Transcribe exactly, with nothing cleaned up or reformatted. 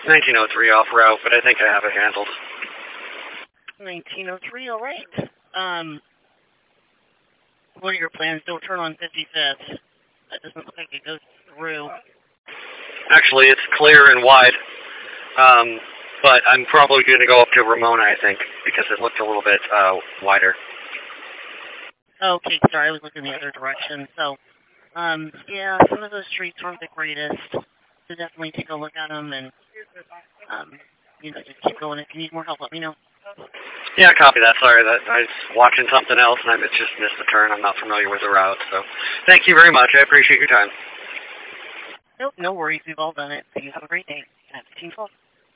nineteen oh three off route, but I think I have it handled. nineteen oh three, all right. Um, what are your plans? Don't turn on fifty-fifth. That doesn't look like it goes through. Actually, it's clear and wide, um, but I'm probably going to go up to Ramona, I think, because it looked a little bit uh, wider. Okay, sorry, I was looking the other direction. So, um, yeah, some of those streets aren't the greatest. So definitely take a look at them and, um, you know, just keep going. If you need more help, let me know. Yeah, copy that. Sorry, that I was watching something else and I just missed the turn. I'm not familiar with the route, so thank you very much. I appreciate your time. Nope, no worries. We've all done it. So you have a great day. At fifteen twelve.